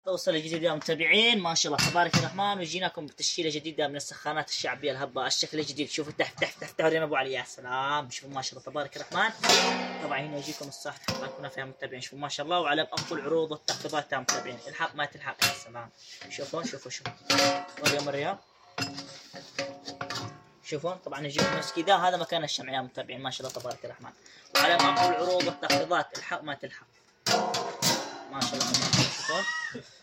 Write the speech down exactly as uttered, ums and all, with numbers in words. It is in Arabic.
توصل جديد يا متابعين، ما شاء الله تبارك الرحمن، وجيناكم بتشكيله جديده من السخانات الشعبيه الهبه، الشكل الجديد. شوفوا تحت تحت تحت ورينا ابو علي، يا سلام، شوفوا ما شاء الله تبارك الرحمن. طبعا هنا يجيكم الصاحب حق الكنافه يا متابعين، شوفوا ما شاء الله، وعلى بأنقوا العروض والتخفيضات يا متابعين، الحق ما تلحق، يا سلام. شوفوا شوفوا شوفوا وريهم الرياض، شوفوا طبعا يجيكم نفس كذا، هذا مكان الشمع يا متابعين، ما شاء الله تبارك الرحمن، وعلى بأنقوا العروض والتخفيضات، الحق ما تلحق، ما شاء الله. شوفوا